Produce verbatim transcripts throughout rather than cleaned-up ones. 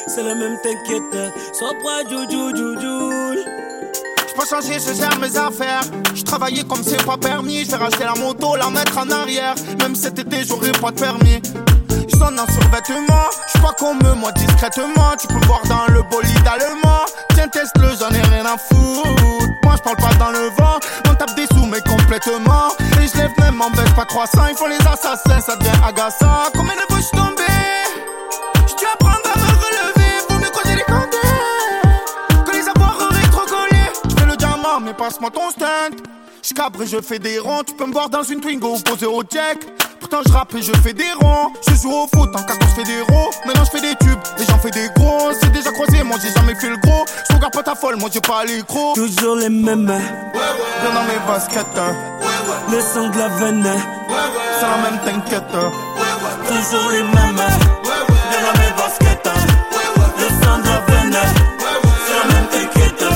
c'est la même t'inquiète. Sois prêt, Juju, Juju. J'peux changer, je gère mes affaires. J'travaillais comme c'est pas permis. J'vais racheter la moto, la mettre en arrière. Même cet été, j'aurais pas de permis. J'sonne un survêtement. J'suis pas comme eux, moi discrètement. Tu peux me voir dans le bolide allemand. Tiens, teste-le, j'en ai rien à foutre. Moi, j'parle pas dans le vent. On tape des sous, mais complètement. Et j'lève même en baisse pas croissant. Ils font les assassins, ça devient agaçant. Combien de fois j'suis tombé? J'dû apprendre à me relever. Vaut mieux creuser les comptes que les avoir rétrocollés. J'fais le diamant, mais passe-moi ton stunt. J'cabre et je fais des ronds. Tu peux me voir dans une Twingo posée au check. Pourtant je rappe et je fais des ronds. Je joue au foot en quatorze, je fais des ronds. Maintenant je fais des tubes et j'en fais des gros. C'est déjà croisé, moi j'ai jamais fait le gros. Je regarde pas ta folle, moi j'ai pas les gros. Toujours les mêmes, ouais, ouais. Bien dans mes baskets, hein. Ouais, ouais. Le sang de la veine, ouais, ouais. C'est la même t'inquiète, ouais, ouais. Toujours les mêmes, ouais, ouais. Bien dans mes baskets, ouais, ouais. Le sang de la veine, ouais, ouais. C'est la même t'inquiète, ouais, ouais.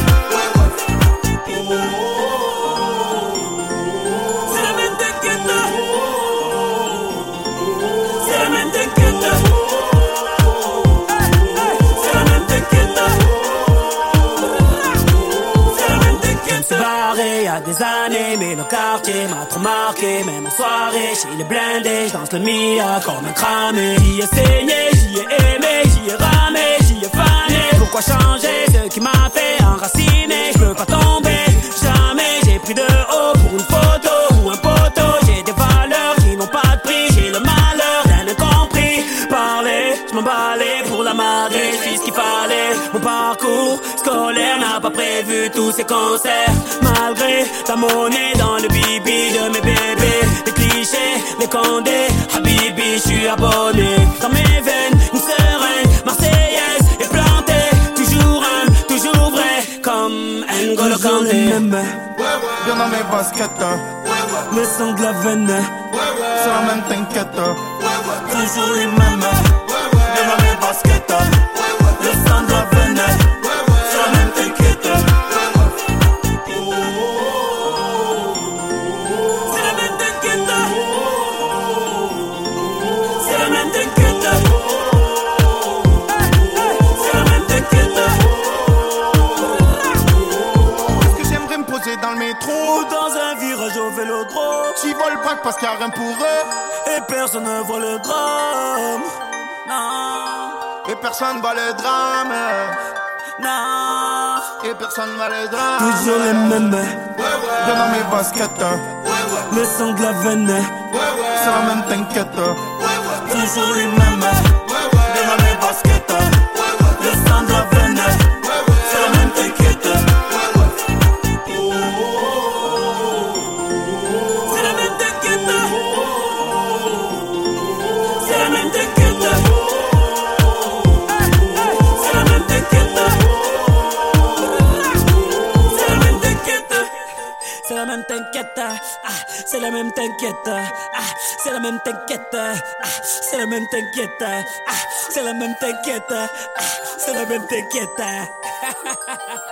C'est la même t'inquiète, c'est la même t'inquiète, c'est la même t'inquiète, c'est la même t'inquiète. Je me suis barré y'a des années, mais le quartier m'a trop marqué. Même en soirée, chez les blindés, j'danse le Mia comme un cramé. J'y ai saigné, j'y ai aimé, j'y ai ramé, j'y ai fané. Pourquoi changer ce qui m'a fait enraciner? Je peux pas tomber, jamais. J'ai pris de haut pour une photo ou un poteau. J'ai des valeurs qui n'ont pas de prix. J'ai le malheur d'un incompris. Parler, je m'emballais pour la marée. Je fais ce qu'il fallait. Mon parcours scolaire n'a pas prévu tous ces concerts. Malgré la monnaie dans le bibi de mes bébés. Les clichés, les condés, Habibi, je suis abonné. Dans mes veines, une seringue marseillaise est plantée. Toujours un, toujours vrai, comme N'Golo Kanté. Bien dans mes baskets, hein. Le sang de la veine, c'est la même t'inquiète, toujours les mêmes. Bien dans mes baskets, le sang de la veine, c'est la même t'inquiète. C'est la même t'inquiète. C'est la même t'inquiète. C'est la même t'inquiète. Est-ce que j'aimerais me poser dans le métro Ou dans un virage au vélodrome? J'y vole pas parce qu'il y a rien pour eux. Et personne ne voit le drame. Non, Et personne voit le drame. non. Et personne voit le drame. Toujours les mêmes. Bien dans mes baskets, hein. Le sang de la veine, c'est la même t'inquiète, toujours les mêmes. Bien dans mes baskets, le sang de la veine, c'est la même t'inquiète. C'est la même t'inquiète. C'est la même t'inquiète. C'est la même t'inquiète. C'est la même t'inquiète. C'est la même t'inquiète. Ah, c'est la même t'inquiète. Ah, c'est la même t'inquiète. Ah, c'est la même t'inquiète. Ah, c'est la même t'inquiète. Ah, c'est la même t'inquiète.